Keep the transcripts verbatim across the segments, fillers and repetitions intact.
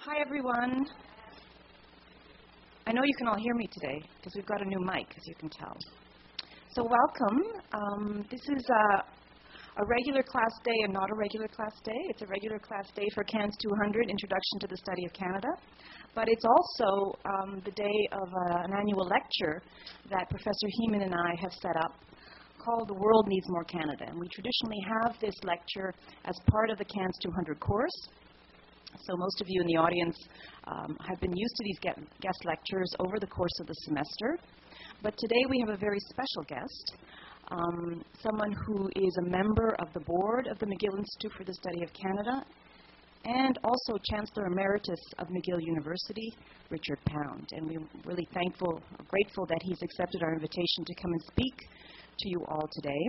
Hi, everyone. I know you can all hear me today because we've got a new mic, as you can tell. So welcome. Um, this is a, a regular class day and not a regular class day. It's a regular class day for C A N S two hundred, Introduction to the Study of Canada. But it's also um, the day of uh, an annual lecture that Professor Heeman and I have set up called The World Needs More Canada. And we traditionally have this lecture as part of the C A N S two hundred course. So most of you in the audience um, have been used to these guest lectures over the course of the semester. But today we have a very special guest, um, someone who is a member of the board of the McGill Institute for the Study of Canada and also Chancellor Emeritus of McGill University, Richard Pound. And we're really thankful, grateful that he's accepted our invitation to come and speak to you all today.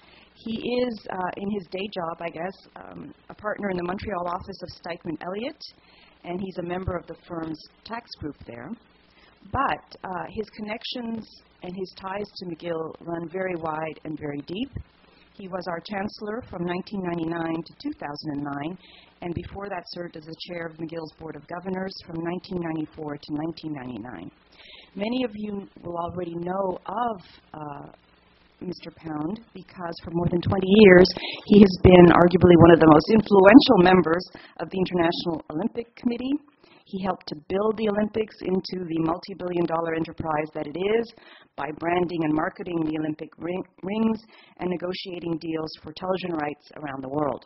He is, uh, in his day job, I guess, um, a partner in the Montreal office of Stikeman Elliott, and he's a member of the firm's tax group there. But uh, his connections and his ties to McGill run very wide and very deep. He was our chancellor from nineteen ninety-nine to two thousand nine, and before that served as the chair of McGill's Board of Governors from nineteen ninety-four to nineteen ninety-nine. Many of you will already know of uh, Mister Pound, because for more than twenty years he has been arguably one of the most influential members of the International Olympic Committee. He helped to build the Olympics into the multi-billion dollar enterprise that it is by branding and marketing the Olympic ring, rings and negotiating deals for television rights around the world.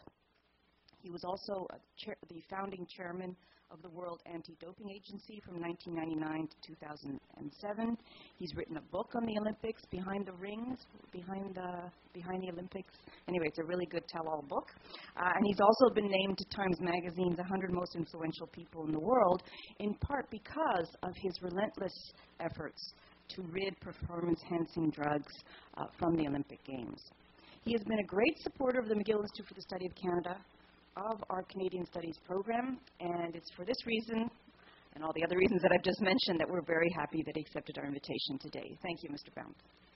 He was also a chair, the founding chairman of the World Anti-Doping Agency from nineteen ninety-nine to two thousand seven. He's written a book on the Olympics, Behind the Rings, Behind the, behind the Olympics. Anyway, it's a really good tell-all book. Uh, and he's also been named to Times Magazine's one hundred Most Influential People in the World, in part because of his relentless efforts to rid performance-enhancing drugs uh, from the Olympic Games. He has been a great supporter of the McGill Institute for the Study of Canada, of our Canadian Studies program, and it's for this reason and all the other reasons that I've just mentioned that we're very happy that he accepted our invitation today. Thank you, Mister Pound.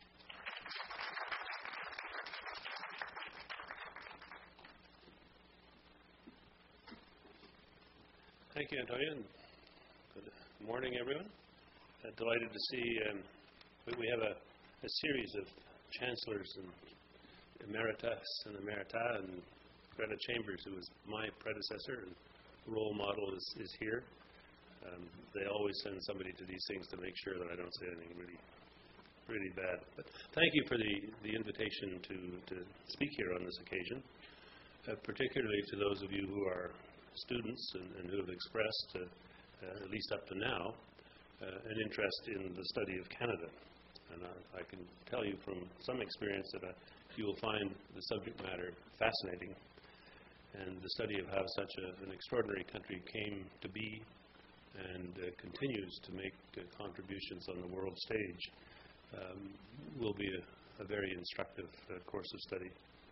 Thank you, Antonia. Good morning, everyone. Uh, delighted to see um, we have a, a series of chancellors and emeritus and emerita, and Greta Chambers, who was my predecessor and role model, is, is here. Um, they always send somebody to these things to make sure that I don't say anything really, really bad. But thank you for the, the invitation to, to speak here on this occasion, uh, particularly to those of you who are students and, and who have expressed, uh, uh, at least up to now, uh, an interest in the study of Canada. And I, I can tell you from some experience that uh, you will find the subject matter fascinating. And the study of how such a, an extraordinary country came to be and uh, continues to make uh, contributions on the world stage um, will be a, a very instructive uh, course of study.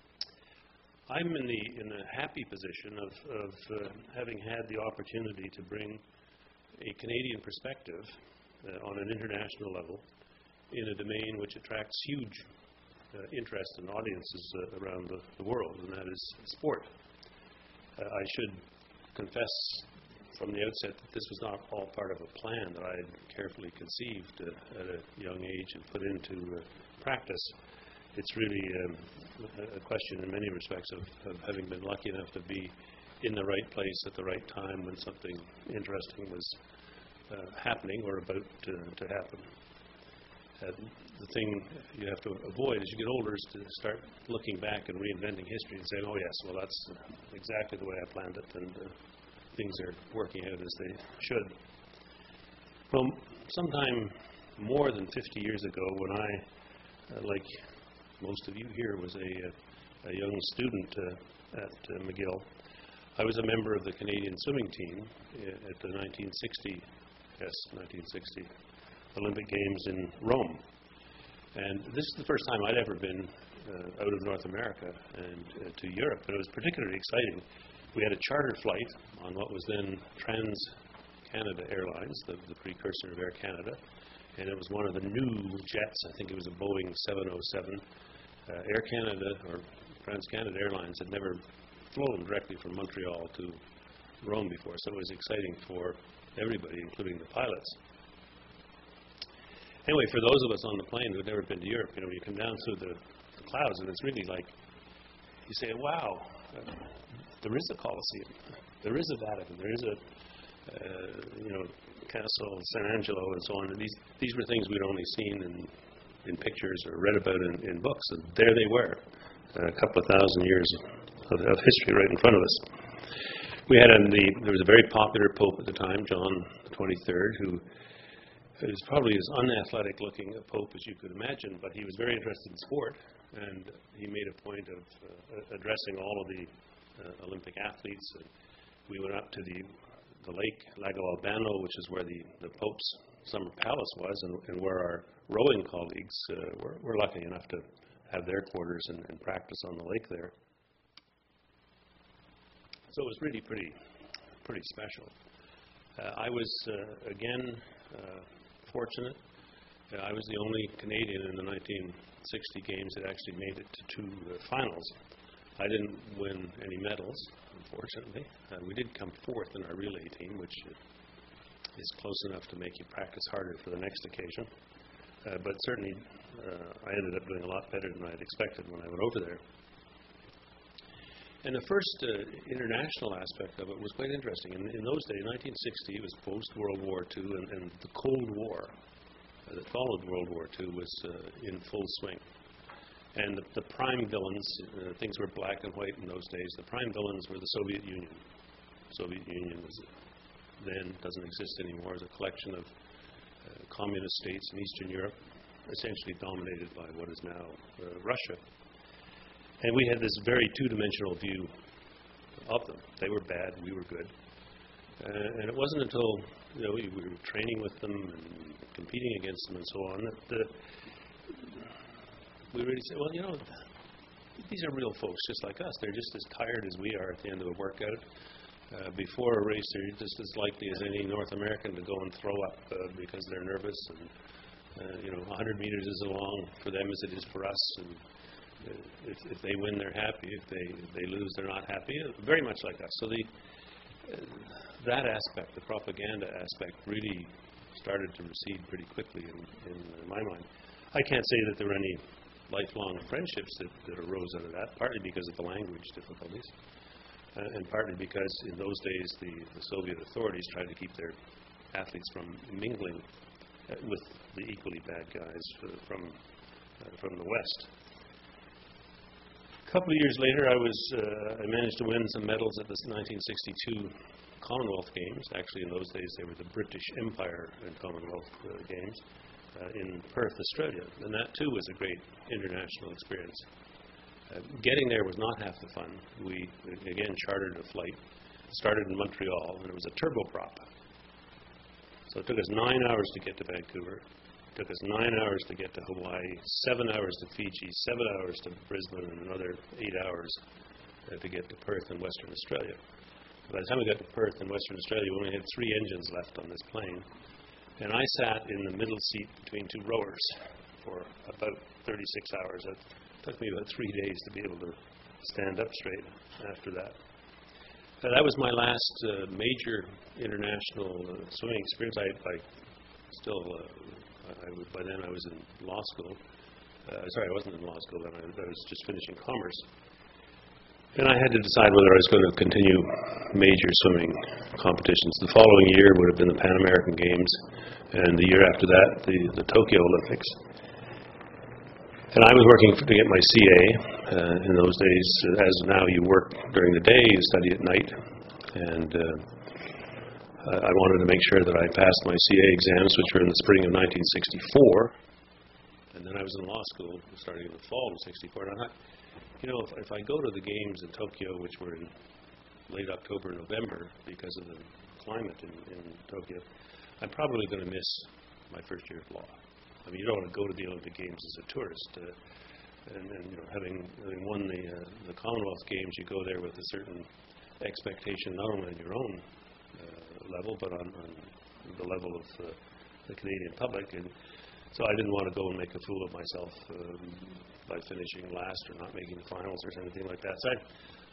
I'm in the in a happy position of, of uh, having had the opportunity to bring a Canadian perspective uh, on an international level in a domain which attracts huge uh, interest and audiences uh, around the, the world, and that is sport. Uh, I should confess from the outset that this was not all part of a plan that I had carefully conceived uh, at a young age and put into uh, practice. It's really um, a question in many respects of, of having been lucky enough to be in the right place at the right time when something interesting was uh, happening or about to, to happen. Uh, the thing you have to avoid as you get older is to start looking back and reinventing history and saying, oh yes, well that's exactly the way I planned it, and uh, things are working out as they should. Well, sometime more than fifty years ago, when I, uh, like most of you here, was a, a young student uh, at uh, McGill, I was a member of the Canadian swimming team uh, at the nineteen sixty, yes, nineteen sixty Olympic Games in Rome. And this is the first time I'd ever been uh, out of North America and uh, to Europe, and it was particularly exciting. We had a charter flight on what was then Trans-Canada Airlines, the, the precursor of Air Canada, and it was one of the new jets. I think it was a Boeing seven oh seven. Uh, Air Canada, or Trans-Canada Airlines, had never flown directly from Montreal to Rome before, so it was exciting for everybody, including the pilots. Anyway, for those of us on the plane who had never been to Europe, you know, you come down through the, the clouds, and it's really like, you say, wow, uh, there is a Colosseum, there is a Vatican, there is a, uh, you know, Castle San Angelo, and so on. And these these were things we'd only seen in in pictures or read about in, in books, and there they were, uh, a couple of thousand years of, of history right in front of us. We had in the there was a very popular pope at the time, John the twenty-third, who is probably as unathletic looking a pope as you could imagine, but he was very interested in sport, and he made a point of uh, addressing all of the uh, Olympic athletes. And we went up to the the lake, Lago Albano, which is where the, the Pope's summer palace was, and, and where our rowing colleagues uh, were, were lucky enough to have their quarters and, and practice on the lake there. So it was really pretty, pretty special. Uh, I was, uh, again, uh, fortunate. Uh, I was the only Canadian in the nineteen sixty games that actually made it to two uh, finals. I didn't win any medals, unfortunately. Uh, we did come fourth in our relay team, which uh, is close enough to make you practice harder for the next occasion. Uh, but certainly, uh, I ended up doing a lot better than I had expected when I went over there. And the first uh, international aspect of it was quite interesting. In, in those days, nineteen sixty, it was post-World War Two, and, and the Cold War uh, that followed World War Two was uh, in full swing. And the, the prime villains, uh, things were black and white in those days, the prime villains were the Soviet Union. The Soviet Union was then, doesn't exist anymore, as a collection of uh, communist states in Eastern Europe, essentially dominated by what is now uh, Russia. And we had this very two-dimensional view of them. They were bad, we were good. Uh, and it wasn't until you know, we, we were training with them and competing against them and so on that the we really said, well, you know, these are real folks just like us. They're just as tired as we are at the end of a workout. Uh, before a race, they're just as likely as any North American to go and throw up uh, because they're nervous. And, uh, you know, one hundred meters is as long for them as it is for us. And uh, if, if they win, they're happy. If they, if they lose, they're not happy. Uh, very much like us. So the, uh, that aspect, the propaganda aspect, really started to recede pretty quickly in, in uh, my mind. I can't say that there were any lifelong friendships that, that arose out of that, partly because of the language difficulties, uh, and partly because in those days the, the Soviet authorities tried to keep their athletes from mingling uh, with the equally bad guys uh, from uh, from the West. A couple of years later, I was uh, I managed to win some medals at the nineteen sixty-two Commonwealth Games. Actually, in those days, they were the British Empire and Commonwealth uh, Games. Uh, in Perth, Australia, and that too was a great international experience. Uh, getting there was not half the fun. We, again, chartered a flight, started in Montreal, and it was a turboprop. So it took us nine hours to get to Vancouver, it took us nine hours to get to Hawaii, seven hours to Fiji, seven hours to Brisbane, and another eight hours uh, to get to Perth in Western Australia. By the time we got to Perth in Western Australia, we only had three engines left on this plane. And I sat in the middle seat between two rowers for about thirty-six hours. It took me about three days to be able to stand up straight after that. Uh, that was my last uh, major international uh, swimming experience. I, I still, uh, I, by then I was in law school. Uh, sorry, I wasn't in law school then. I, I was just finishing commerce. And I had to decide whether I was going to continue major swimming competitions. The following year would have been the Pan American Games, and the year after that, the, the Tokyo Olympics. And I was working for, to get my C A. Uh, in those days, as now you work during the day, you study at night. And uh, I wanted to make sure that I passed my C A exams, which were in the spring of nineteen sixty-four. And then I was in law school starting in the fall of sixty-four. And I thought, you know, if, if I go to the games in Tokyo, which were in late October, November, because of the climate in, in Tokyo, I'm probably going to miss my first year of law. I mean, you don't want to go to the Olympic Games as a tourist. Uh, and, and, you know, having, having won the, uh, the Commonwealth Games, you go there with a certain expectation, not only on your own uh, level, but on, on the level of uh, the Canadian public. And so I didn't want to go and make a fool of myself um, by finishing last or not making the finals or anything like that. So I,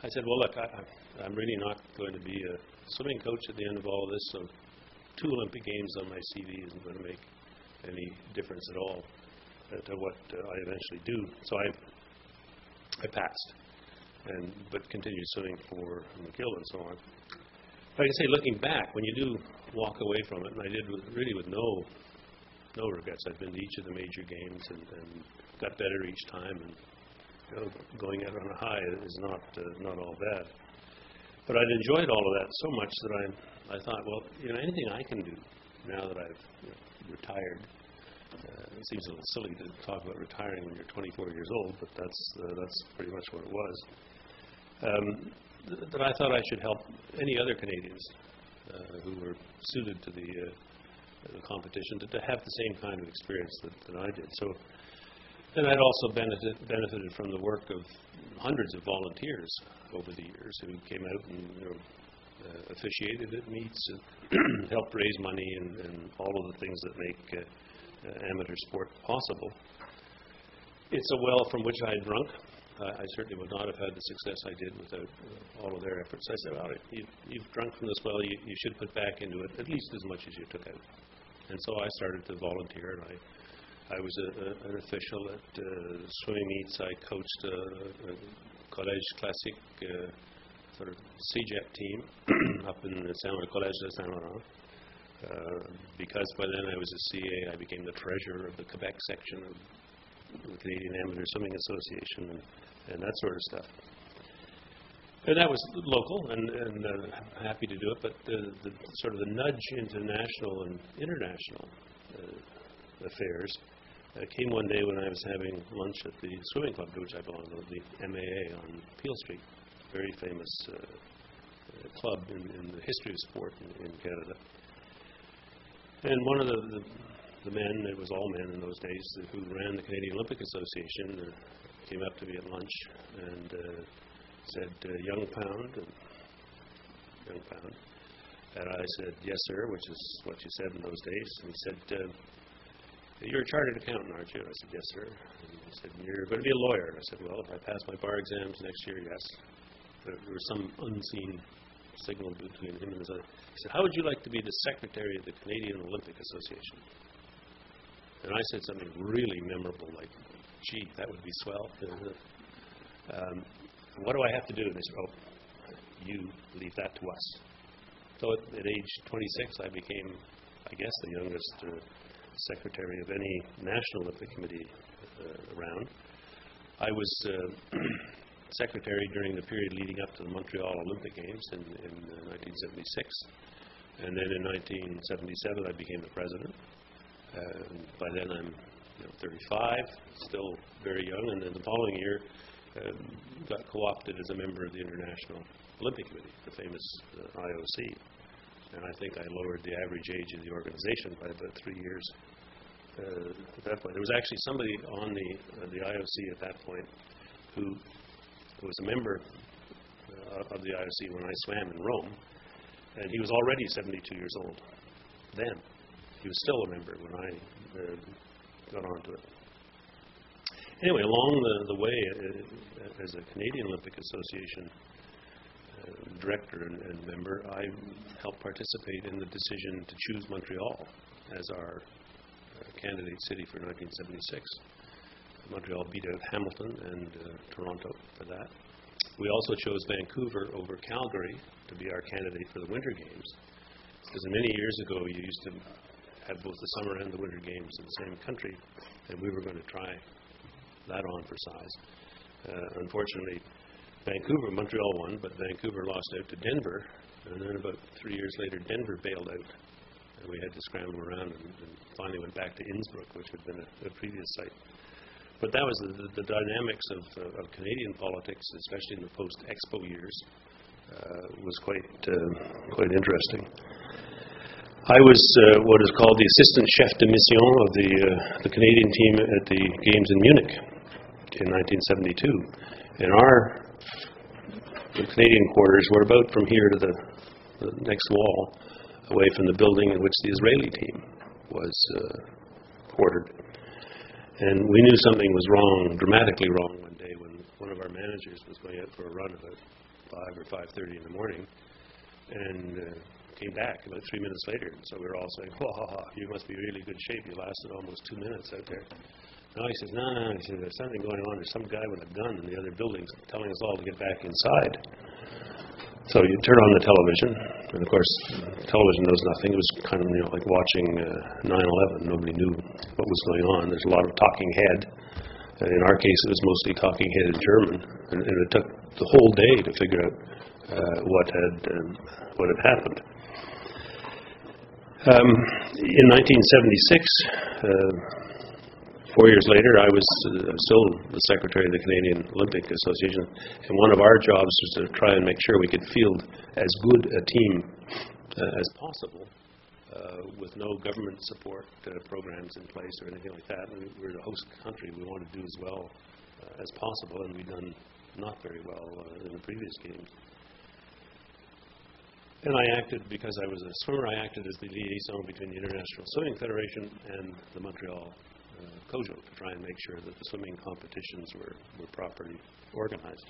I said, well, look, I, I'm really not going to be a swimming coach at the end of all of this, so two Olympic Games on my C V isn't going to make any difference at all uh, to what uh, I eventually do. So I I passed, and but continued swimming for McGill and so on. But I can say, looking back, when you do walk away from it, and I did with, really with no no regrets. I've been to each of the major games and, and got better each time, and you know, going out on a high is not uh, not all bad. But I'd enjoyed all of that so much that I I thought, well, you know, anything I can do now that I've you know, retired. Uh, it seems a little silly to talk about retiring when you're twenty-four years old, but that's uh, that's pretty much what it was. Um, th- that I thought I should help any other Canadians uh, who were suited to the, uh, the competition to, to have the same kind of experience that, that I did. So, and I'd also benefit, benefited from the work of hundreds of volunteers over the years who came out and you know, uh, officiated at meets and helped raise money and, and all of the things that make uh, uh, amateur sport possible. It's a well from which I had drunk. Uh, I certainly would not have had the success I did without uh, all of their efforts. I said, well, you, you've drunk from this well, you, you should put back into it at least as much as you took out. And so I started to volunteer, and I I was a, a, an official at uh, swimming meets. I coached a, a Collège Classique uh, sort of C J E P team up in the Collège de Saint-Laurent. Uh, because by then I was a C A, I became the treasurer of the Quebec section of the Canadian Amateur Swimming Association and, and that sort of stuff. And that was local, and, and uh, I'm happy to do it, but the, the sort of the nudge into national and international uh, affairs uh, came one day when I was having lunch at the swimming club to which I belong to, the M A A on Peel Street, very famous uh, uh, club in, in the history of sport in, in Canada. And one of the, the, the men, it was all men in those days, who ran the Canadian Olympic Association, uh, came up to me at lunch and uh, said, uh, young pound, and young pound. And I said, yes, sir, which is what you said in those days. And he said, uh, you're a chartered accountant, aren't you? And I said, yes, sir. And he said, you're going to be a lawyer. And I said, well, if I pass my bar exams next year, yes. But there was some unseen signal between him and his other. He said, how would you like to be the secretary of the Canadian Olympic Association? And I said something really memorable, like, gee, that would be swell. um, what do I have to do? And they said, oh, you leave that to us. So at, at age twenty-six, I became, I guess, the youngest uh, secretary of any National Olympic Committee uh, around. I was uh, secretary during the period leading up to the Montreal Olympic Games in, in uh, nineteen seventy-six. And then in nineteen seventy-seven, I became the president. Uh, by then, I'm you know, thirty-five, still very young. And then the following year, uh, got co-opted as a member of the International Olympic Committee, the famous uh, I O C. And I think I lowered the average age of the organization by about three years uh, at that point. There was actually somebody on the uh, the I O C at that point who was a member uh, of the I O C when I swam in Rome, and he was already seventy-two years old then. He was still a member when I uh, got onto it. Anyway, along the, the way, uh, as a Canadian Olympic Association uh, director and, and member, I helped participate in the decision to choose Montreal as our uh, candidate city for nineteen seventy-six. Montreal beat out Hamilton and uh, Toronto for that. We also chose Vancouver over Calgary to be our candidate for the Winter Games, because many years ago you used to have both the summer and the winter games in the same country, and we were going to try that on for size. Uh, unfortunately, Vancouver, Montreal won, but Vancouver lost out to Denver, and then about three years later, Denver bailed out, and we had to scramble around and, and finally went back to Innsbruck, which had been a, a previous site. But that was the, the, the dynamics of, uh, of Canadian politics, especially in the post-Expo years, uh, was quite uh, quite interesting. I was uh, what is called the assistant chef de mission of the uh, the Canadian team at the Games in Munich in nineteen seventy-two. And our the Canadian quarters were about from here to the, the next wall, away from the building in which the Israeli team was uh, quartered. And we knew something was wrong, dramatically wrong, one day when one of our managers was going out for a run about five or five thirty in the morning, and uh, came back about three minutes later. So we were all saying, "Whoa, you must be in really good shape. You lasted almost two minutes out there." No, he says, "No, no." He says, "There's something going on. There's some guy with a gun in the other buildings telling us all to get back inside." So you turn on the television, and of course, television knows nothing. It was kind of, you know, like watching uh, nine eleven. Nobody knew what was going on. There's a lot of talking head. Uh, in our case, it was mostly talking head in German, and, and it took the whole day to figure out uh, what had um, what had happened. Um, in nineteen seventy-six, uh, four years later, I was uh, still the secretary of the Canadian Olympic Association, and one of our jobs was to try and make sure we could field as good a team uh, as possible uh, with no government support uh, programs in place or anything like that. And we were the host country. We wanted to do as well uh, as possible, and we'd done not very well uh, in the previous games. And I acted, because I was a swimmer, I acted as the liaison between the International Swimming Federation and the Montreal uh, COJO to try and make sure that the swimming competitions were, were properly organized.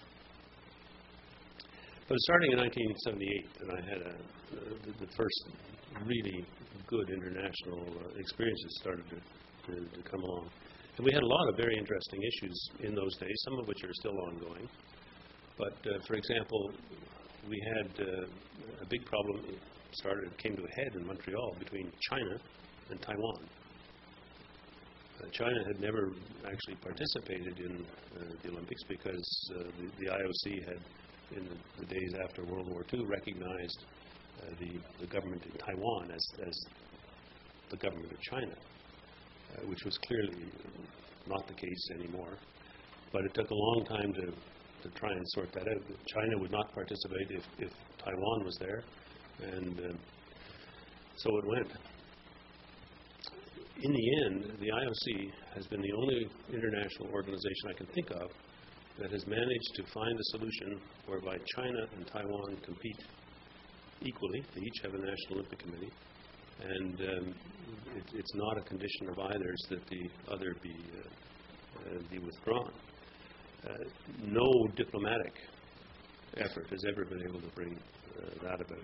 But starting in nineteen seventy-eight, and I had a, uh, the, the first really good international uh, experiences started to, to, to come along. And we had a lot of very interesting issues in those days, some of which are still ongoing. But, uh, for example, we had uh, a big problem started, came to a head in Montreal between China and Taiwan. Uh, China had never actually participated in uh, the Olympics because uh, the, the I O C had, in the, the days after World War Two, recognized uh, the, the government in Taiwan as, as the government of China, uh, which was clearly not the case anymore. But it took a long time to to try and sort that out. China would not participate if, if Taiwan was there, and um, so it went. In the end, the I O C has been the only international organization I can think of that has managed to find a solution whereby China and Taiwan compete equally. They each have a National Olympic Committee, and um, it, it's not a condition of either's that the other be, uh, uh, be withdrawn. Uh, no diplomatic effort has ever been able to bring uh, that about.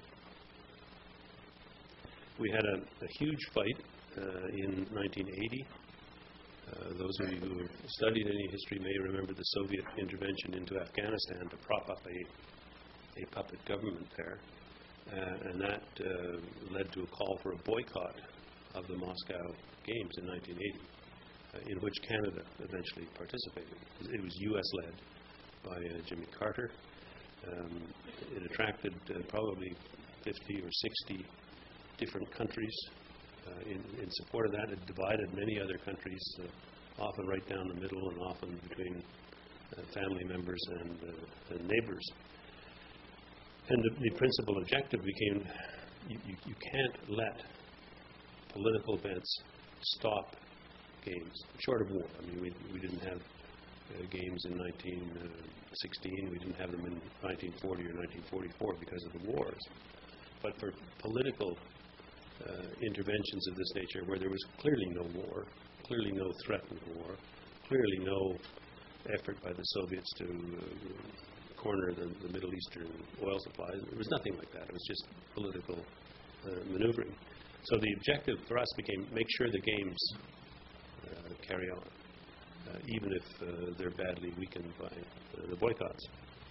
We had a, a huge fight uh, in nineteen eighty. Uh, those of you who have studied any history may remember the Soviet intervention into Afghanistan to prop up a, a puppet government there. Uh, and that uh, led to a call for a boycott of the Moscow Games in nineteen eighty. Uh, in which Canada eventually participated. It was U S-led by uh, Jimmy Carter. Um, it attracted uh, probably fifty or sixty different countries uh, in, in support of that. It divided many other countries, uh, often right down the middle and often between uh, family members and, uh, and neighbors. And the, the principal objective became you, you, you can't let political events stop games, short of war. I mean, we, we didn't have uh, games in nineteen sixteen. We didn't have them in nineteen forty or nineteen forty-four because of the wars. But for political uh, interventions of this nature, where there was clearly no war, clearly no threatened war, clearly no effort by the Soviets to uh, corner the, the Middle Eastern oil supplies, there was nothing like that. It was just political uh, maneuvering. So the objective for us became make sure the games Uh, carry on, uh, even if uh, they're badly weakened by uh, the boycotts.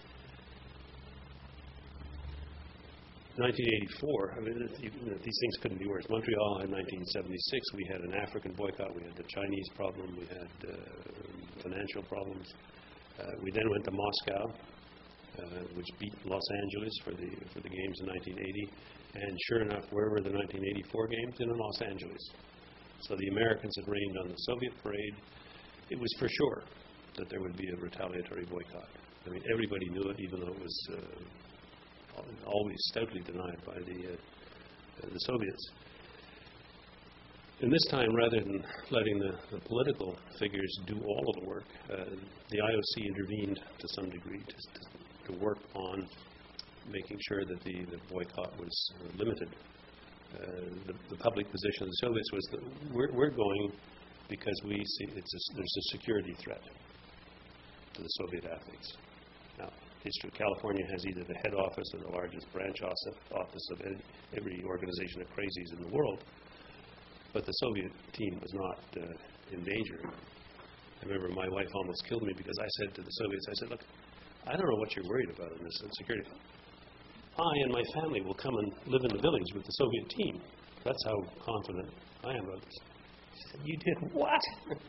nineteen eighty-four, I mean, you, you know, these things couldn't be worse. Montreal in nineteen seventy-six, we had an African boycott, we had the Chinese problem, we had uh, financial problems. Uh, we then went to Moscow, uh, which beat Los Angeles for the for the games in nineteen eighty, and sure enough, where were the nineteen eighty-four games? In Los Angeles. So the Americans had rained on the Soviet parade. It was for sure that there would be a retaliatory boycott. I mean, everybody knew it, even though it was uh, always stoutly denied by the, uh, uh, the Soviets. And this time, rather than letting the, the political figures do all of the work, uh, the I O C intervened to some degree to, to, to work on making sure that the, the boycott was uh, limited. Uh, the, the public position of the Soviets was that we're, we're going because we see it's a, there's a security threat to the Soviet athletes. Now, history. California has either the head office or the largest branch office of every organization of crazies in the world, but the Soviet team was not uh, in danger. I remember my wife almost killed me because I said to the Soviets, I said, look, I don't know what you're worried about in this security. I and my family will come and live in the village with the Soviet team. That's how confident I am about this. She said, you did what?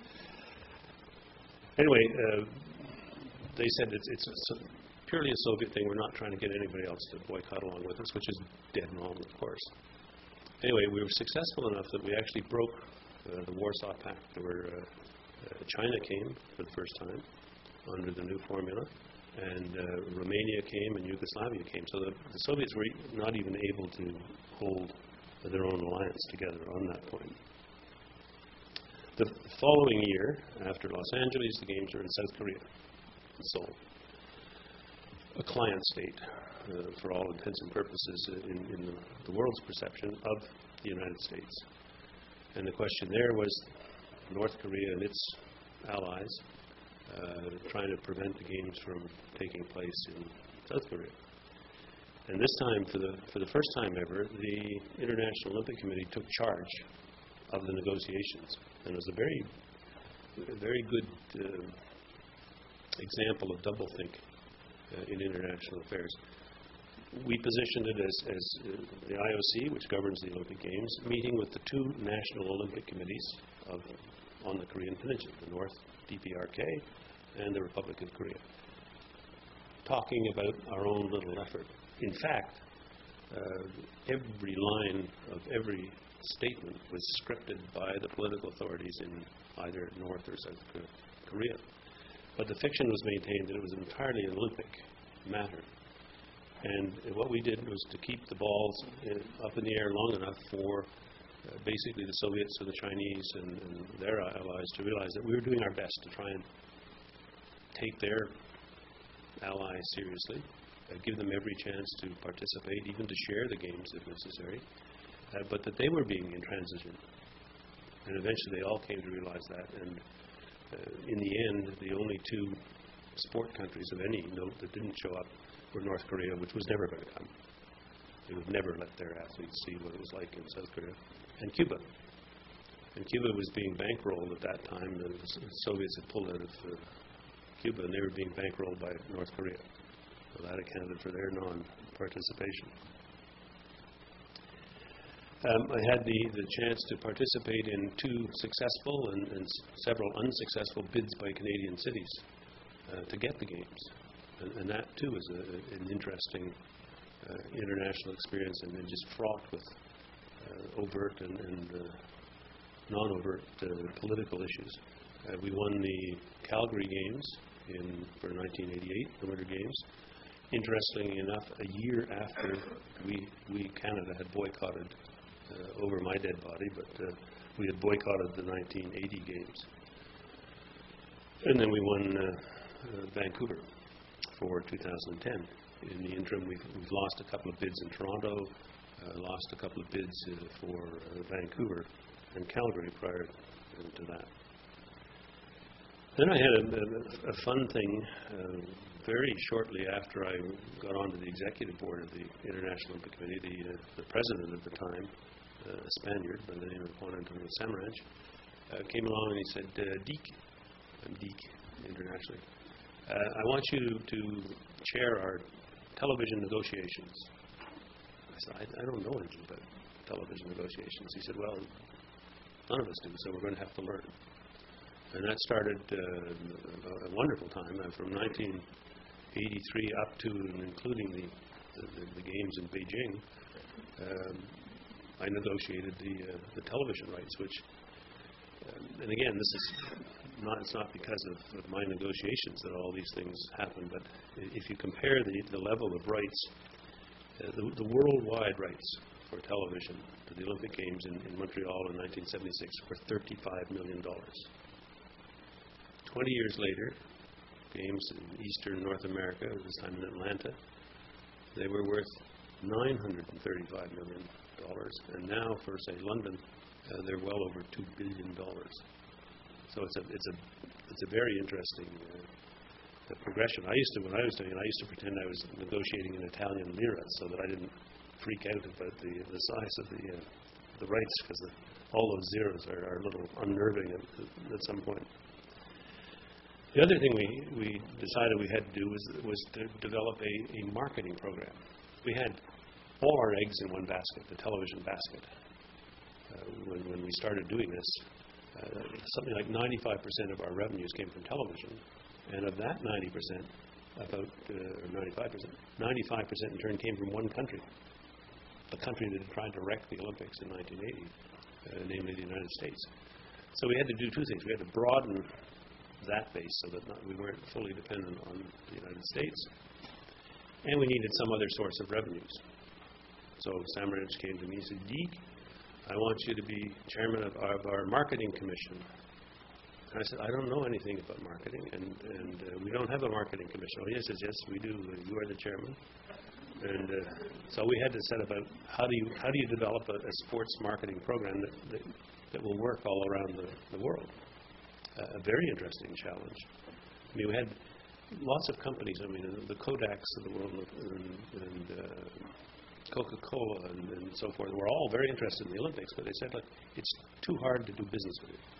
Anyway, uh, they said it's, it's a, purely a Soviet thing. We're not trying to get anybody else to boycott along with us, which is dead wrong, of course. Anyway, we were successful enough that we actually broke uh, the Warsaw Pact. There were, uh, uh, China came for the first time under the new formula, and uh, Romania came and Yugoslavia came. So the, the Soviets were not even able to hold their own alliance together on that point. The following year, after Los Angeles, the games are in South Korea, in Seoul, a client state, uh, for all intents and purposes, uh, in, in the, the world's perception of the United States. And the question there was North Korea and its allies uh, trying to prevent the games from taking place in South Korea. And this time, for the for the first time ever, the International Olympic Committee took charge of the negotiations, and it was a very, a very good uh, example of doublethink uh, in international affairs. We positioned it as, as uh, the I O C, which governs the Olympic Games, meeting with the two national Olympic committees of on the Korean Peninsula, the North D P R K and the Republic of Korea, talking about our own little effort. In fact, uh, every line of every statement was scripted by the political authorities in either North or South Korea. But the fiction was maintained that it was entirely an Olympic matter. And what we did was to keep the balls uh, up in the air long enough for uh, basically the Soviets and the Chinese and, and their allies to realize that we were doing our best to try and take their allies seriously, uh, give them every chance to participate, even to share the games if necessary, uh, but that they were being intransigent. And eventually they all came to realize that. And uh, in the end, the only two sport countries of any note that didn't show up were North Korea, which was never going to come. They would never let their athletes see what it was like in South Korea, and Cuba. And Cuba was being bankrolled at that time. The Soviets had pulled out of uh, Cuba, and they were being bankrolled by North Korea. So that accounted for their non-participation. Um, I had the, the chance to participate in two successful and, and s- several unsuccessful bids by Canadian cities uh, to get the games. And, and that, too, is a, an interesting uh, international experience, and, and just fraught with uh, overt and, and uh, non-overt uh, political issues. Uh, we won the Calgary Games in, for nineteen eighty-eight, the Winter Games. Interestingly enough, a year after we, we Canada, had boycotted uh, over my dead body, but uh, we had boycotted the nineteen eighty Games. And then we won uh, uh, Vancouver for two thousand ten. In the interim, we've, we've lost a couple of bids in Toronto, uh, lost a couple of bids uh, for uh, Vancouver and Calgary prior to that. Then I had a, a, a fun thing uh, very shortly after I got onto the executive board of the International Olympic Committee. The, uh, the president at the time, uh, a Spaniard by the name of Juan Antonio Samaranch, uh, came along and he said, uh, Deek, I'm Deek internationally, uh, I want you to, to chair our television negotiations. I said, I, I don't know anything about television negotiations. He said, well, none of us do, so we're going to have to learn. And that started uh, a wonderful time, uh, from nineteen eighty-three up to and including the, the, the games in Beijing. Um, I negotiated the, uh, the television rights, which, uh, and again, this is not, it's not because of, of my negotiations that all these things happen, but if you compare the, the level of rights, uh, the, the worldwide rights for television to the Olympic Games in, in Montreal in nineteen seventy-six were thirty-five million dollars. Twenty years later, games in eastern North America, this time in Atlanta, they were worth nine hundred thirty-five million dollars, and now for, say, London, uh, they're well over two billion dollars. So it's a it's a it's a very interesting uh, the progression. I used to, when I was doing it, I used to pretend I was negotiating in Italian lira so that I didn't freak out about the the size of the uh, the rights, because all those zeros are, are a little unnerving at, at some point. The other thing we, we decided we had to do was was to develop a, a marketing program. We had all our eggs in one basket, the television basket. Uh, when, when we started doing this, uh, something like ninety-five percent of our revenues came from television, and of that ninety percent, about uh, or ninety-five percent, ninety-five percent in turn came from one country, the country that had tried to wreck the Olympics in nineteen eighty, uh, namely the United States. So we had to do two things. We had to broaden that base so that not, we weren't fully dependent on the United States, and we needed some other source of revenues. So Samaranch came to me and said, "Deke, I want you to be chairman of our, of our marketing commission." And I said, "I don't know anything about marketing, and, and uh, we don't have a marketing commission." "Oh, yes, yes, yes, we do. Uh, you are the chairman." And uh, so we had to set about how do you how do you develop a, a sports marketing program that, that, that will work all around the, the world. Uh, a very interesting challenge. I mean, we had lots of companies. I mean, the Kodaks of the world and, and uh, Coca-Cola and, and so forth were all very interested in the Olympics, but they said, look, it's too hard to do business with it.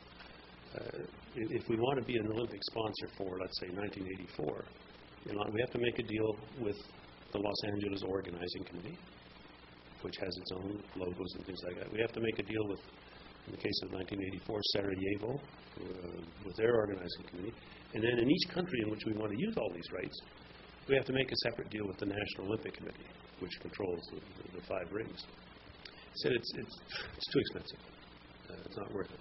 Uh, if we want to be an Olympic sponsor for, let's say, nineteen eighty-four, you know, we have to make a deal with the Los Angeles Organizing Committee, which has its own logos and things like that. We have to make a deal with, in the case of nineteen eighty-four, Sarajevo, uh, with their organizing committee. And then in each country in which we want to use all these rights, we have to make a separate deal with the National Olympic Committee, which controls the, the, the five rings. I said it's, it's, it's too expensive. Uh, it's not worth it.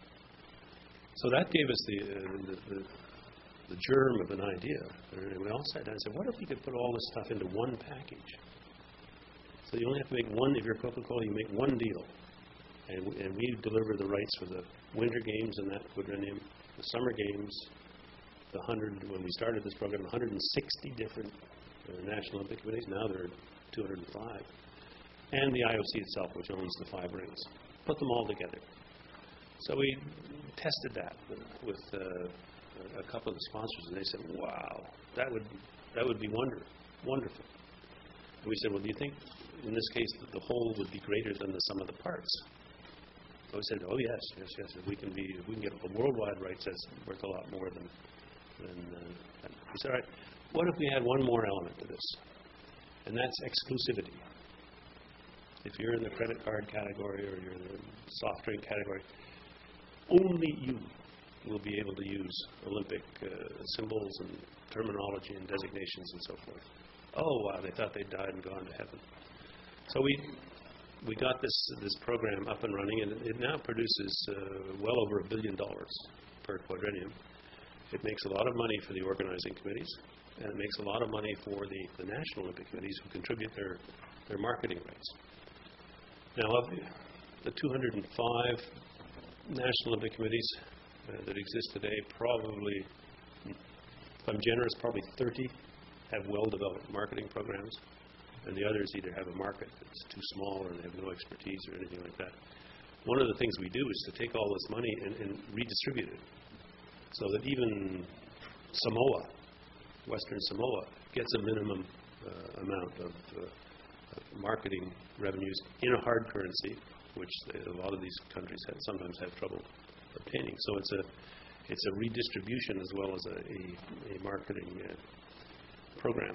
So that gave us the, uh, the, the, the germ of an idea. And we all sat down and said, what if we could put all this stuff into one package? So you only have to make one, if you're Coca-Cola, you make one deal. And we, and we deliver the rights for the Winter Games and that quadrennium, the Summer Games, the one hundred, when we started this program, one hundred sixty different uh, National Olympic Committees. Now there are two hundred five. And the I O C itself, which owns the five rings. Put them all together. So we tested that with, with uh, a couple of the sponsors, and they said, wow, that would that would be wonder, wonderful. And we said, well, do you think, in this case, that the whole would be greater than the sum of the parts? So we said, oh, yes, yes, yes. If we can be, if we can get a worldwide rights, that's worth a lot more than, than uh, that. We said, all right, what if we had one more element to this? And that's exclusivity. If you're in the credit card category or you're in the soft drink category, only you will be able to use Olympic uh, symbols and terminology and designations and so forth. Oh, wow, they thought they'd died and gone to heaven. So we we got this this program up and running, and it now produces uh, well over a billion dollars per quadrennium. It makes a lot of money for the organizing committees, and it makes a lot of money for the, the National Olympic Committees who contribute their, their marketing rights. Now, of the two hundred five National Olympic Committees uh, that exist today, probably, if I'm generous, probably thirty have well-developed marketing programs, and the others either have a market that's too small or they have no expertise or anything like that. One of the things we do is to take all this money and, and redistribute it so that even Samoa, Western Samoa, gets a minimum uh, amount of, uh, of marketing revenues in a hard currency, which they, a lot of these countries have, sometimes have trouble obtaining. So it's a it's a redistribution as well as a, a, a marketing uh, program.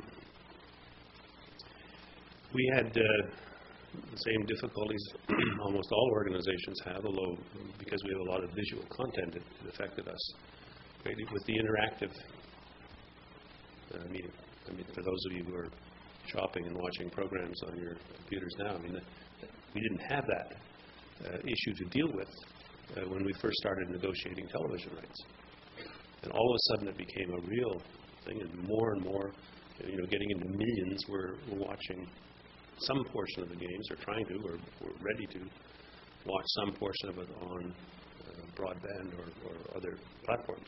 We had uh, the same difficulties almost all organizations have, although because we have a lot of visual content, it, it affected us greatly with the interactive uh, meeting. I mean, for those of you who are shopping and watching programs on your computers now, I mean, the, we didn't have that uh, issue to deal with uh, when we first started negotiating television rights. And all of a sudden it became a real thing, and more and more, you know, getting into millions were, were watching some portion of the games, or trying to, or, or ready to watch some portion of it on uh, broadband or, or other platforms.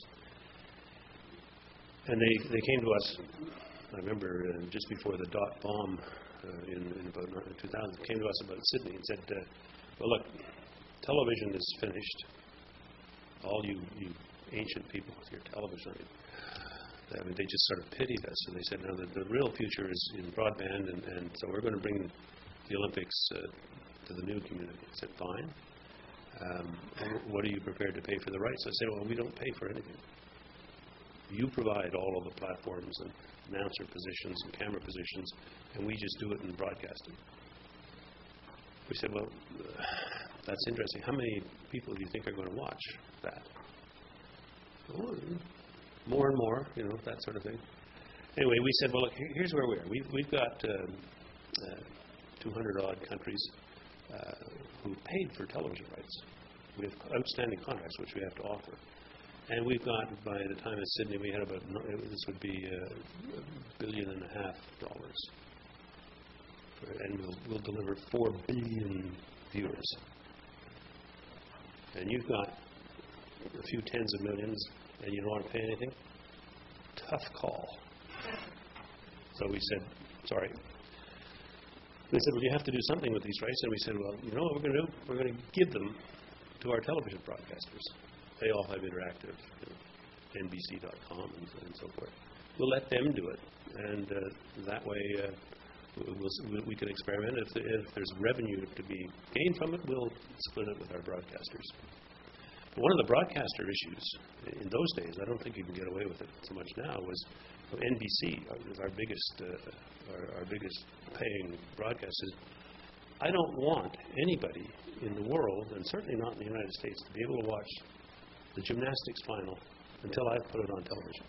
And they, they came to us, I remember uh, just before the dot bomb uh, in, in about two thousand, came to us about Sydney and said, uh, well, look, television is finished. All you, you ancient people with your television, I mean, they just sort of pitied us, and they said, no, the, the real future is in broadband, and, and so we're going to bring the Olympics uh, to the new community. I said, fine. Um, what are you prepared to pay for the rights? I said, well, we don't pay for anything. You provide all of the platforms and announcer positions and camera positions, and we just do it in broadcasting. We said, well, uh, that's interesting. How many people do you think are going to watch that? Well, more and more, you know, that sort of thing. Anyway, we said, well, look, here's where we are. We, we've got uh, uh, two hundred odd countries uh, who paid for television rights. We have outstanding contracts, which we have to offer. And we've got, by the time in Sydney, we had about, this would be uh, a billion and a half dollars. And we'll, we'll deliver four billion viewers. And you've got a few tens of millions, and you don't want to pay anything? Tough call. So we said, sorry. They said, well, you have to do something with these rights. And we said, well, you know what we're going to do? We're going to give them to our television broadcasters. They all have interactive, you know, N B C dot com and, and so forth. We'll let them do it. And uh, that way uh, we'll, we can experiment. If, if there's revenue to be gained from it, we'll split it with our broadcasters. One of the broadcaster issues in those days, I don't think you can get away with it so much now, was N B C, our biggest, uh, our, our biggest paying broadcasters. I don't want anybody in the world, and certainly not in the United States, to be able to watch the gymnastics final until I put it on television.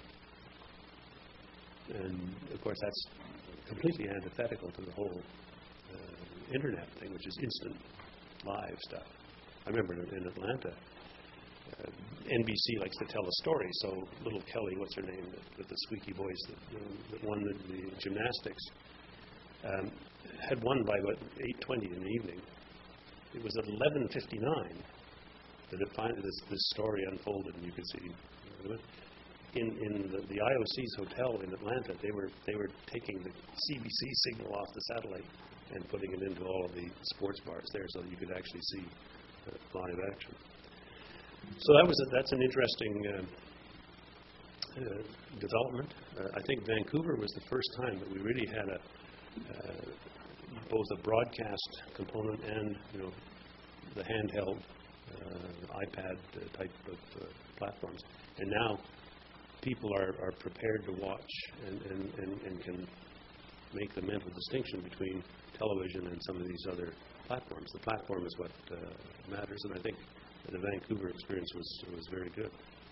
And of course, that's completely antithetical to the whole uh, internet thing, which is instant live stuff. I remember in, in Atlanta, Uh, N B C likes to tell a story, so little Kelly, what's her name, with the squeaky voice that, you know, that won the, the gymnastics, um, had won by about eight twenty in the evening. It was at eleven fifty-nine that it finally, this, this story unfolded, and you could see, you know, in, in the, the I O C's hotel in Atlanta, they were they were taking the C B C signal off the satellite and putting it into all of the sports bars there, so that you could actually see uh, live action. So that was a, that's an interesting uh, uh, development. Uh, I think Vancouver was the first time that we really had a uh, both a broadcast component and, you know, the handheld uh, iPad uh, type of uh, platforms. And now people are, are prepared to watch and, and, and, and can make the mental distinction between television and some of these other platforms. The platform is what uh, matters, and I think the Vancouver experience was was very good.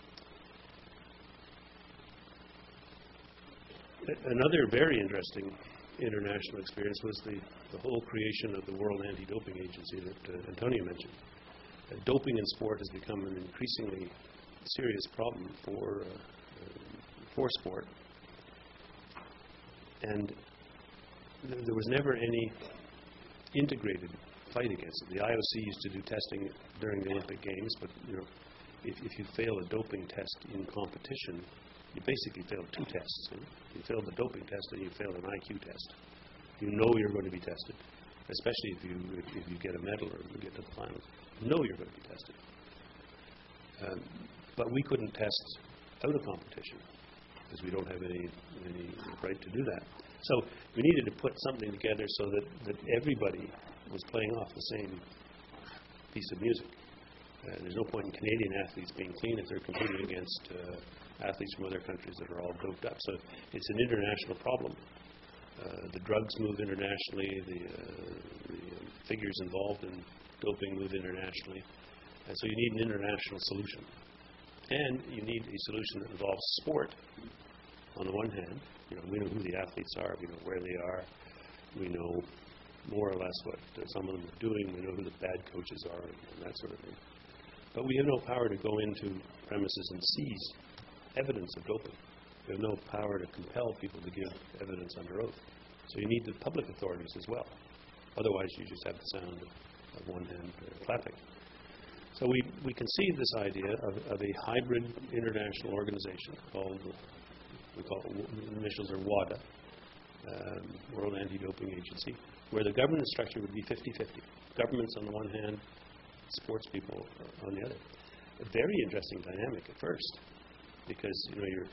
Another very interesting international experience was the, the whole creation of the World Anti-Doping Agency that uh, Antonio mentioned. Uh, doping in sport has become an increasingly serious problem for uh, for sport, and th- there was never any integrated fight against it. The I O C used to do testing during the Olympic Games, but, you know, if, if you fail a doping test in competition, you basically fail two tests. You know? You fail the doping test, and you fail an I Q test. You know you're going to be tested, especially if you if, if you get a medal or you get to the finals. You know you're going to be tested. Um, but we couldn't test out of competition because we don't have any any right to do that. So we needed to put something together so that, that everybody was playing off the same piece of music. Uh, there's no point in Canadian athletes being clean if they're competing against uh, athletes from other countries that are all doped up. So it's an international problem. Uh, the drugs move internationally, the, uh, the figures involved in doping move internationally, and so you need an international solution. And you need a solution that involves sport on the one hand. You know, we know who the athletes are, we know where they are, we know more or less what uh, some of them are doing, we know who the bad coaches are, and that sort of thing. But we have no power to go into premises and seize evidence of doping. We have no power to compel people to give evidence under oath. So you need the public authorities as well. Otherwise, you just have the sound of, of one hand uh, clapping. So we, we conceived this idea of, of a hybrid international organization called, we call it, the initials are WADA, um, World Anti-Doping Agency, where the governance structure would be fifty-fifty. Governments on the one hand, sports people on the other. A very interesting dynamic at first, because, you know, you're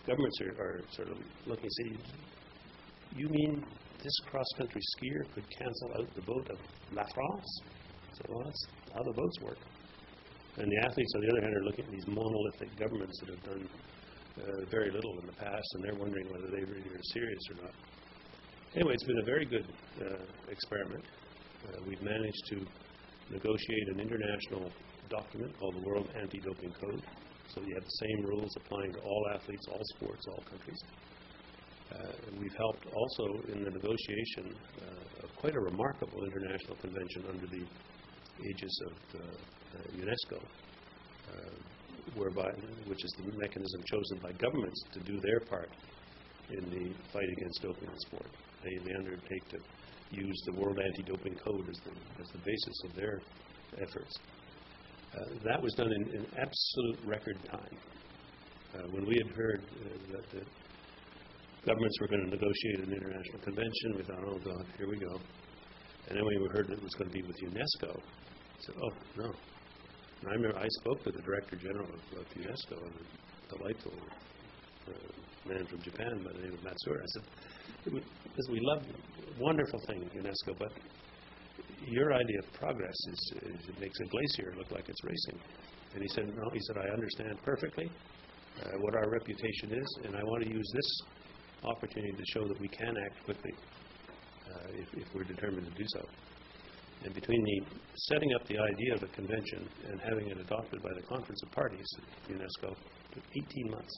governments are, are sort of looking and saying, you mean this cross-country skier could cancel out the boat of La France? So, well, that's how the boats work. And the athletes, on the other hand, are looking at these monolithic governments that have done uh, very little in the past, and they're wondering whether they really are serious or not. Anyway, it's been a very good uh, experiment. Uh, we've managed to negotiate an international document called the World Anti-Doping Code. So you have the same rules applying to all athletes, all sports, all countries. Uh, and we've helped also in the negotiation uh, of quite a remarkable international convention under the aegis of uh, uh, UNESCO, uh, whereby, which is the mechanism chosen by governments to do their part in the fight against doping in sport. They, they undertake to use the World Anti-Doping Code as the, as the basis of their efforts. Uh, that was done in, in absolute record time. Uh, when we had heard uh, that the governments were going to negotiate an international convention, we thought, oh God, here we go. And then when we heard that it was going to be with UNESCO, we said, oh, no. And I remember I spoke to the Director General of, of UNESCO, a delightful uh, man from Japan by the name of Matsura. I said, it would, we love, wonderful thing, UNESCO, but your idea of progress is, is it makes a glacier look like it's racing. And he said, no, he said, I understand perfectly uh, what our reputation is, and I want to use this opportunity to show that we can act quickly uh, if, if we're determined to do so. And between the setting up the idea of a convention and having it adopted by the Conference of Parties at UNESCO, it took eighteen months.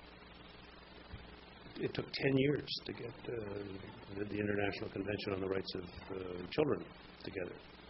It took ten years to get uh, the, the International Convention on the Rights of uh, Children together.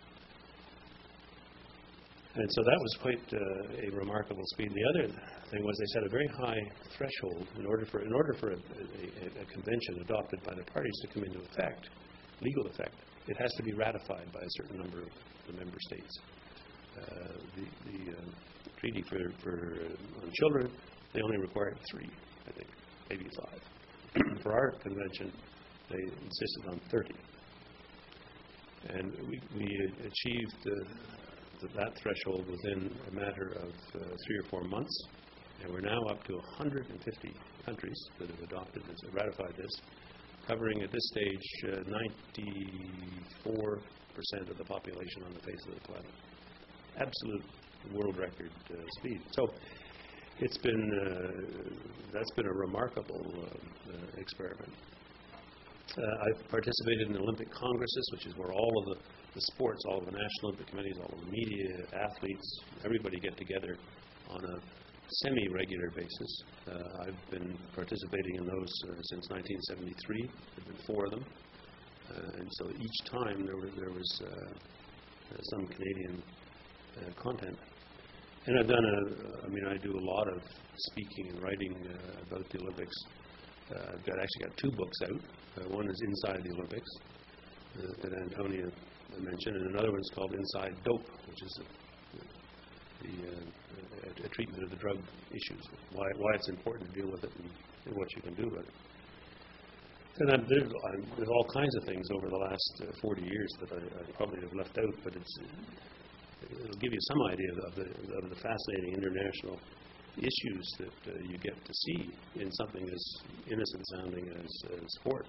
And so that was quite uh, a remarkable speed. The other thing was they set a very high threshold in order for in order for a, a, a convention adopted by the parties to come into effect, legal effect. It has to be ratified by a certain number of the member states. Uh, the the uh, treaty for, for uh, on children, they only required three, I think, maybe five. For our convention, they insisted on thirty. And we, we achieved uh, that threshold within a matter of uh, three or four months. And we're now up to one hundred fifty countries that have adopted this, ratified this, covering at this stage uh, ninety-four percent of the population on the face of the planet. Absolute world record uh, speed. So it's been, uh, that's been a remarkable uh, uh, experiment. Uh, I've participated in Olympic congresses, which is where all of the, the sports, all of the National Olympic Committees, all of the media, athletes, everybody get together on a semi-regular basis. Uh, I've been participating in those uh, since nineteen seventy-three. There have been four of them. Uh, and so each time there, were, there was uh, uh, some Canadian uh, content. And I've done a, I mean, I do a lot of speaking and writing uh, about the Olympics. Uh, I've got, actually got two books out. Uh, one is Inside the Olympics, uh, that Antonia mentioned, and another one's called Inside Dope, which is a, the, uh, a, a treatment of the drug issues, why, why it's important to deal with it and, and what you can do about it. And I'm, there's, I'm, there's all kinds of things over the last uh, forty years that I, I probably have left out, but it's, it'll give you some idea of the, of the fascinating international issues that uh, you get to see in something as innocent sounding as uh, sport.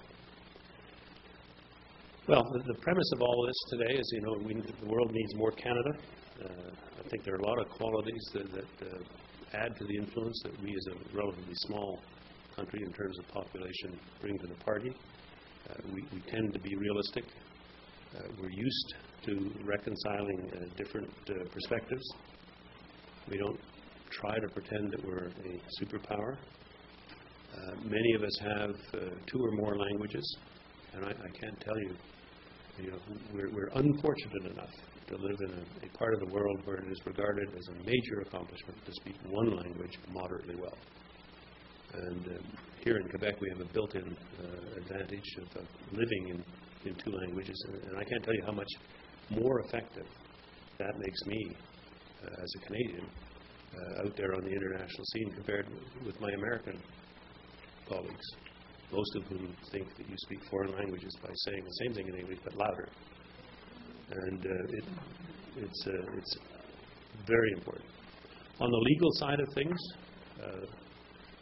Well, the, the premise of all of this today is, you know, we, the world needs more Canada. Uh, I think there are a lot of qualities that, that uh, add to the influence that we as a relatively small country in terms of population bring to the party. Uh, we, we tend to be realistic. Uh, we're used to reconciling uh, different uh, perspectives. We don't try to pretend that we're a superpower. Uh, many of us have uh, two or more languages, and I, I can't tell you, you know, we're, we're unfortunate enough to live in a, a part of the world where it is regarded as a major accomplishment to speak one language moderately well. And um, here in Quebec, we have a built-in uh, advantage of uh, living in, in two languages, and, and I can't tell you how much more effective that makes me uh, as a Canadian uh, out there on the international scene compared with my American colleagues, most of whom think that you speak foreign languages by saying the same thing in English but louder. And uh, it, it's, uh, it's very important. On the legal side of things, uh,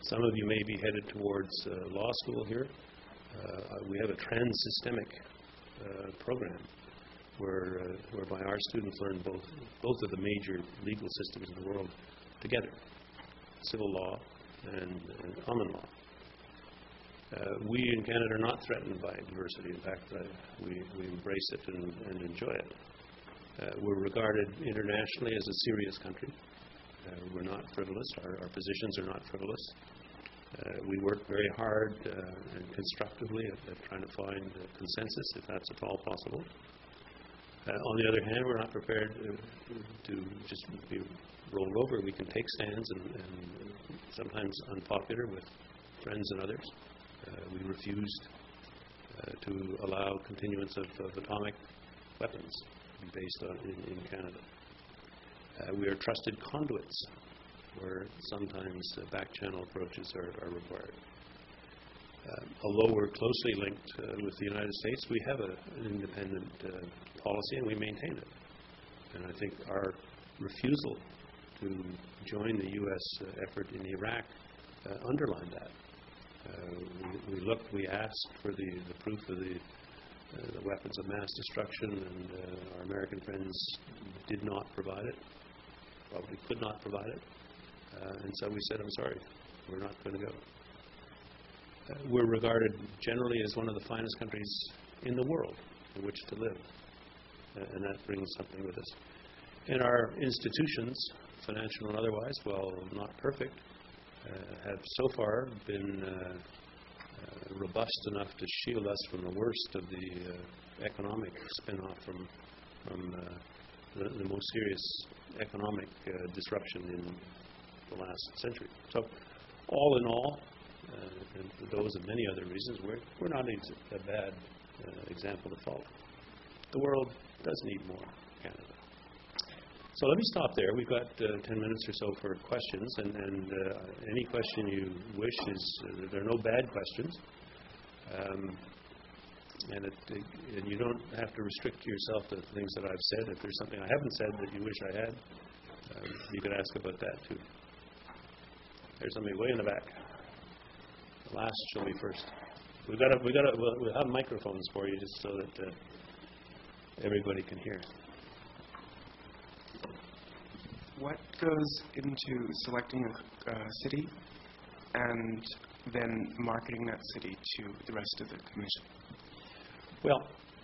Some of you may be headed towards uh, law school here. Uh, we have a trans-systemic uh, program where, uh, whereby our students learn both, both of the major legal systems of the world together, civil law and, and common law. Uh, we in Canada are not threatened by diversity. In fact, uh, we, we embrace it and, and enjoy it. Uh, we're regarded internationally as a serious country. Uh, we're not frivolous. Our, our positions are not frivolous. Uh, we work very hard uh, and constructively at, at trying to find uh, consensus, if that's at all possible. Uh, on the other hand, we're not prepared uh, to just be rolled over. We can take stands, and, and sometimes unpopular with friends and others. Uh, we refused uh, to allow continuance of, of atomic weapons to be based on in, in Canada. Uh, we are trusted conduits, where sometimes uh, back-channel approaches are, are required. Uh, although we're closely linked uh, with the United States, we have a, an independent uh, policy, and we maintain it. And I think our refusal to join the U S uh, effort in Iraq uh, underlined that. Uh, we, we looked, we asked for the, the proof of the, uh, the weapons of mass destruction, and uh, our American friends did not provide it, probably could not provide it. Uh, and so we said, I'm sorry, we're not going to go. Uh, we're regarded generally as one of the finest countries in the world in which to live, uh, and that brings something with us. And our institutions, financial and otherwise, while not perfect, uh, have so far been uh, uh, robust enough to shield us from the worst of the uh, economic spin-off from, from uh, the, the most serious economic uh, disruption in the last century. So, all in all, uh, and for those and many other reasons, we're, we're not a, a bad uh, example to follow. The world does need more Canada. So let me stop there. We've got uh, ten minutes or so for questions, and, and uh, any question you wish is, uh, there are no bad questions. Um, and, it, it, and you don't have to restrict yourself to things that I've said. If there's something I haven't said that you wish I had, um, you could ask about that too. There's somebody way in the back. The last shall be first. We've got a, we've got a, we'll, we'll have microphones for you just so that uh, everybody can hear. What goes into selecting a uh, city and then marketing that city to the rest of the commission? Well,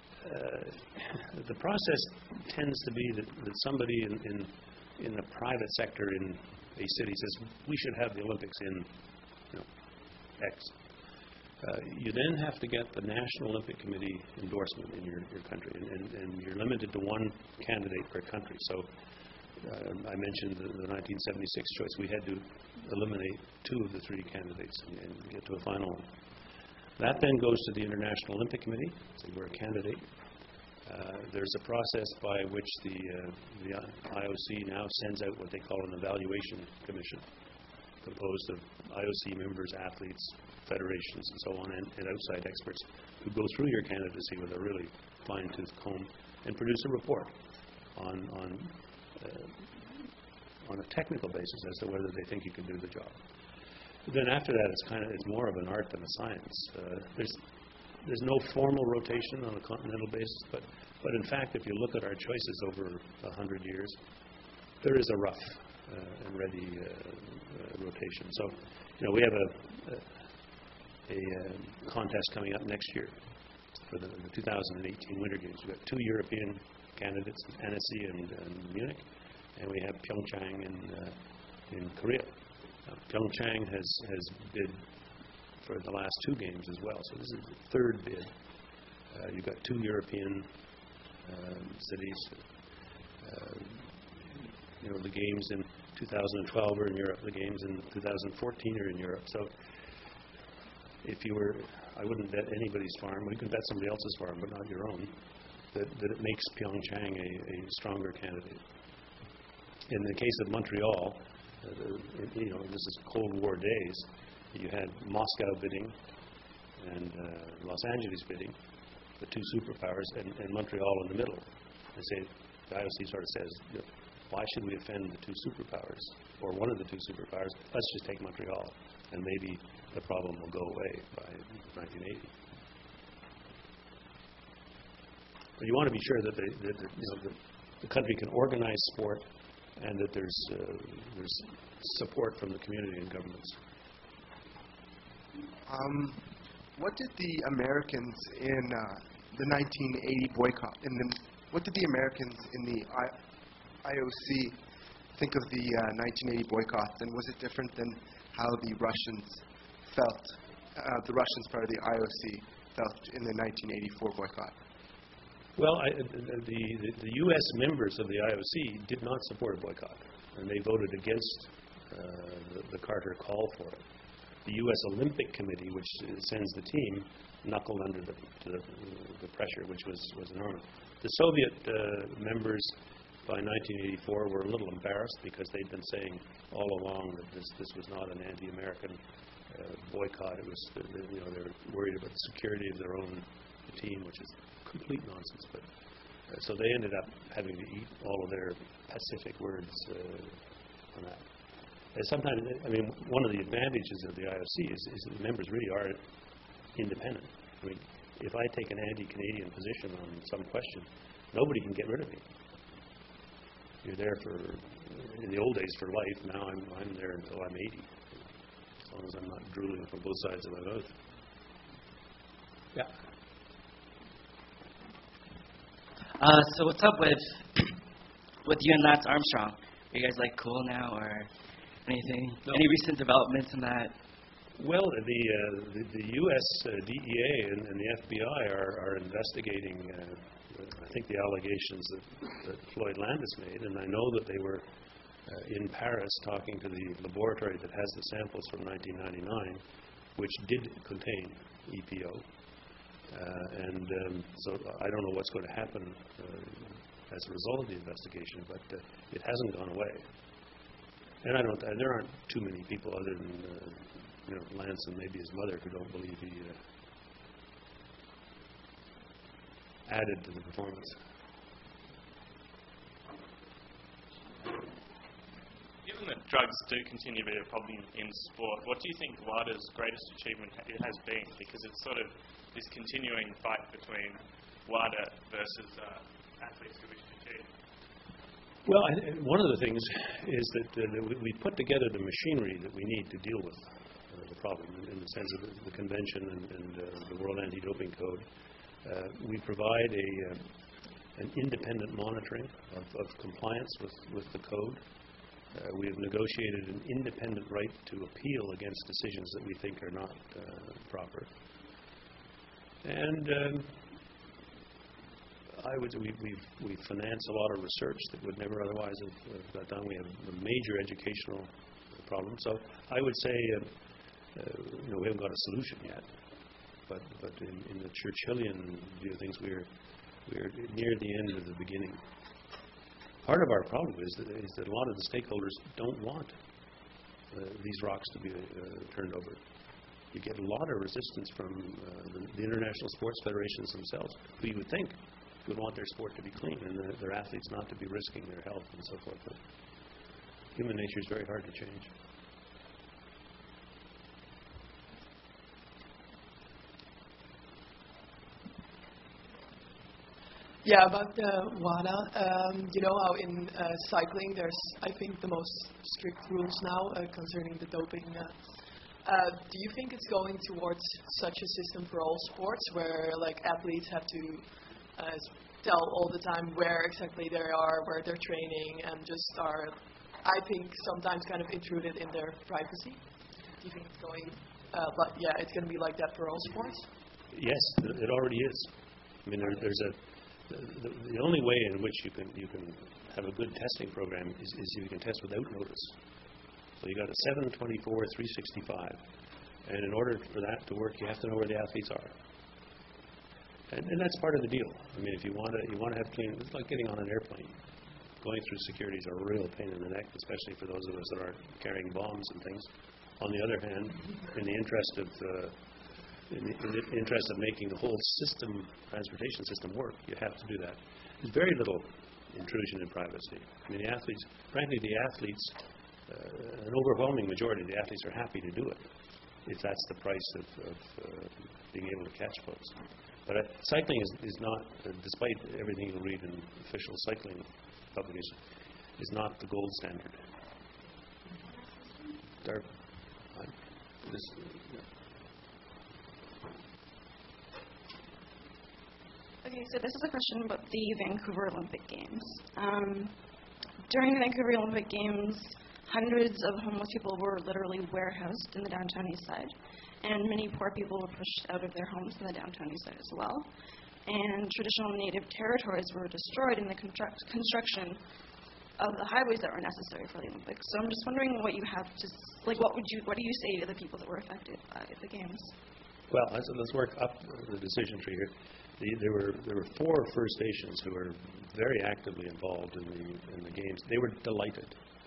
uh, the process tends to be that, that somebody in, in in the private sector in a city says, we should have the Olympics in, you know, X. Uh, you then have to get the National Olympic Committee endorsement in your, your country, and, and, and you're limited to one candidate per country. So uh, I mentioned the, the nineteen seventy-six choice. We had to eliminate two of the three candidates and, and get to a final one. That then goes to the International Olympic Committee, so we're a candidate. Uh, there's a process by which the, uh, the I O C now sends out what they call an evaluation commission, composed of I O C members, athletes, federations, and so on, and, and outside experts who go through your candidacy with a really fine-tooth comb and produce a report on on uh, on a technical basis as to whether they think you can do the job. But then after that, it's kind of it's more of an art than a science. Uh, there's there's no formal rotation on a continental basis, but but in fact, if you look at our choices over a hundred years, there is a rough uh, and ready uh, uh, rotation. So, you know, we have a a, a uh, contest coming up next year for the, the two thousand eighteen Winter Games. We've got two European candidates, Annecy and, and Munich, and we have Pyeongchang in uh, in Korea. Now, Pyeongchang has has bid for the last two games as well, so this is the third bid. Uh, you've got two European um, cities. Uh, you know, the games in two thousand twelve are in Europe. The games in two thousand fourteen are in Europe. So, if you were, I wouldn't bet anybody's farm. You can bet somebody else's farm, but not your own. That, that it makes Pyeongchang a, a stronger candidate. In the case of Montreal, uh, you know, this is Cold War days. You had Moscow bidding and uh, Los Angeles bidding, the two superpowers, and, and Montreal in the middle. They say the I O C sort of says, why should we offend the two superpowers, or one of the two superpowers? Let's just take Montreal, and maybe the problem will go away by nineteen eighty. But you want to be sure that, they, that the, you know, the, the country can organize sport, and that there's uh, there's support from the community and governments. Um, what did the Americans in uh, the nineteen eighty boycott, in the, what did the Americans in the I O C think of the uh, nineteen eighty boycott, and was it different than how the Russians felt, uh, the Russians part of the I O C felt in the nineteen eighty-four boycott? Well, I, the, the, the U S members of the I O C did not support a boycott, and they voted against uh, the, the Carter call for it. The U S Olympic Committee, which sends the team, knuckled under the, to the, the pressure, which was, was enormous. The Soviet uh, members by nineteen eighty-four were a little embarrassed because they'd been saying all along that this, this was not an anti-American uh, boycott. It was, uh, you know, they were worried about the security of their own team, which is complete nonsense. But uh, so they ended up having to eat all of their pacific words uh, on that. And sometimes, I mean, one of the advantages of the I O C is, is that the members really are independent. I mean, if I take an anti-Canadian position on some question, nobody can get rid of me. You're there for, in the old days, for life. Now I'm, I'm there until I'm eighty, as long as I'm not drooling from both sides of my mouth. Yeah. Uh, so what's up with with you and Lance Armstrong? Are you guys like cool now, or anything? No. Any recent developments in that? Well, the uh, the, the U S uh, D E A and, and the F B I are, are investigating, uh, I think, the allegations that, that Floyd Landis made, and I know that they were uh, in Paris talking to the laboratory that has the samples from nineteen ninety-nine, which did contain E P O. Uh, and um, so I don't know what's going to happen uh, as a result of the investigation, but uh, it hasn't gone away. And I don't. Uh, there aren't too many people other than uh, you know, Lance and maybe his mother who don't believe he uh, added to the performance. Given that drugs do continue to be a problem in sport, what do you think WADA's greatest achievement ha- it has been? Because it's sort of this continuing fight between WADA versus uh, athletes who wish to cheat. Well, I, one of the things is that, uh, that we, we put together the machinery that we need to deal with uh, the problem, in, in the sense of the, the convention and, and uh, the World Anti-Doping Code. Uh, we provide a uh, an independent monitoring of, of compliance with, with the code. Uh, we have negotiated an independent right to appeal against decisions that we think are not uh, proper. And um, I would we we we finance a lot of research that would never otherwise have, have got done. We have a major educational problem. So I would say, uh, uh, you know, we haven't got a solution yet. But but in, in the Churchillian view of things, we're we're near the end of the beginning. Part of our problem is that is that a lot of the stakeholders don't want uh, these rocks to be uh, turned over. You get a lot of resistance from uh, the, the international sports federations themselves, who you would think would want their sport to be clean and the, their athletes not to be risking their health and so forth. But human nature is very hard to change. Yeah, about the WADA, um, you know how in uh, cycling there's, I think, the most strict rules now uh, concerning the doping. Uh, uh, do you think it's going towards such a system for all sports where like athletes have to uh, tell all the time where exactly they are, where they're training, and just are, I think, sometimes kind of intruded in their privacy? Do you think it's going, uh, but yeah, it's going to be like that for all sports? Yes, it already is. I mean, there, there's a The, the only way in which you can you can have a good testing program is, is if you can test without notice. So you got a seven, twenty-four, three sixty-five, and in order for that to work, you have to know where the athletes are, and, and that's part of the deal. I mean, if you want to you want to have clean, it's like getting on an airplane. Going through security is a real pain in the neck, especially for those of us that aren't carrying bombs and things. On the other hand, in the interest of uh, In the, in the interest of making the whole system, transportation system, work, you have to do that. There's very little intrusion in privacy. I mean, the athletes, frankly, the athletes, uh, an overwhelming majority of the athletes are happy to do it, if that's the price of, of uh, being able to catch folks. But uh, cycling is, is not, uh, despite everything you'll read in official cycling publications, is not the gold standard. Dark, uh, this, yeah. Okay, so this is a question about the Vancouver Olympic Games. Um, during the Vancouver Olympic Games, hundreds of homeless people were literally warehoused in the downtown east side, and many poor people were pushed out of their homes in the downtown east side as well. And traditional native territories were destroyed in the construct construction of the highways that were necessary for the Olympics. So I'm just wondering what you have to, like, what would you, what do you say to the people that were affected by the Games? Well, let's, let's work up the decision tree here. The, there were there were four First Nations who were very actively involved in the in the games. They were delighted,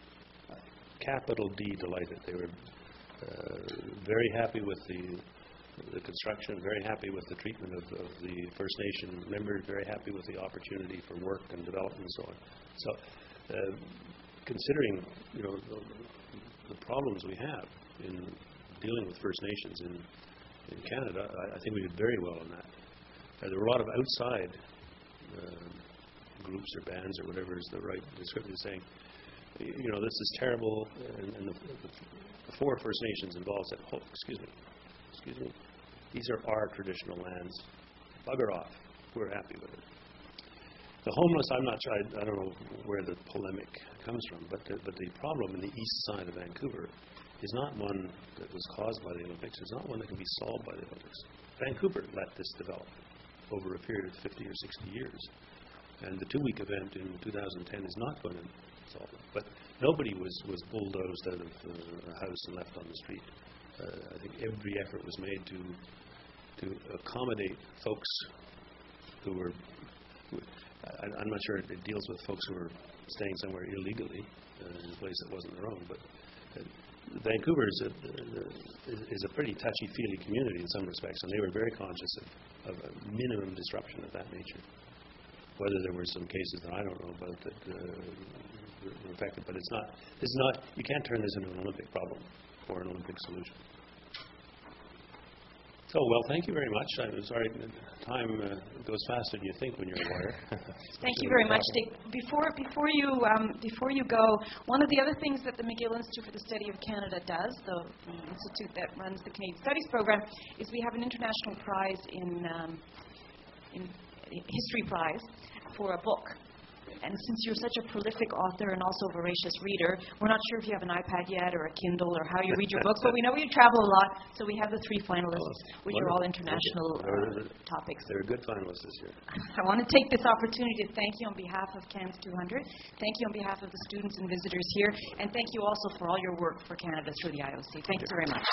capital D delighted. They were uh, very happy with the the construction, very happy with the treatment of, of the First Nation members, very happy with the opportunity for work and development and so on. So, uh, considering you know the, the problems we have in dealing with First Nations in in Canada, I, I think we did very well on that. Uh, there were a lot of outside uh, groups or bands or whatever is the right description, saying, you know, this is terrible, and, and the, the, the four First Nations involved said, oh, excuse me, excuse me, these are our traditional lands, bugger off, we're happy with it. The homeless, I'm not sure, I, I don't know where the polemic comes from, but the, but the problem in the east side of Vancouver is not one that was caused by the Olympics, it's not one that can be solved by the Olympics. Vancouver let this develop over a period of fifty or sixty years. And the two-week event in two thousand ten is not going to solve it. But nobody was, was bulldozed out of uh, a house and left on the street. Uh, I think every effort was made to to accommodate folks who were, who, I, I'm not sure it deals with folks who were staying somewhere illegally uh, in a place that wasn't their own, but uh, Vancouver is a, uh, is a pretty touchy-feely community in some respects, and they were very conscious of, of a minimum disruption of that nature. Whether there were some cases that I don't know about that uh, were affected, but it's not. It's not. You can't turn this into an Olympic problem or an Olympic solution. So, well, thank you very much. I'm sorry, time uh, goes faster than you think when you're a lawyer. Thank you very much, Dick. Before, before, you, um, before you go, one of the other things that the McGill Institute for the Study of Canada does, the, the institute that runs the Canadian Studies program, is we have an international prize in, um, in history prize for a book. And since you're such a prolific author and also a voracious reader, we're not sure if you have an iPad yet or a Kindle or how you read your books, but we know you travel a lot, so we have the three finalists, which are all international uh, topics. They're good finalists this year. I want to take this opportunity to thank you on behalf of C A N S two hundred, thank you on behalf of the students and visitors here, and thank you also for all your work for Canada through the I O C. Thank you very much.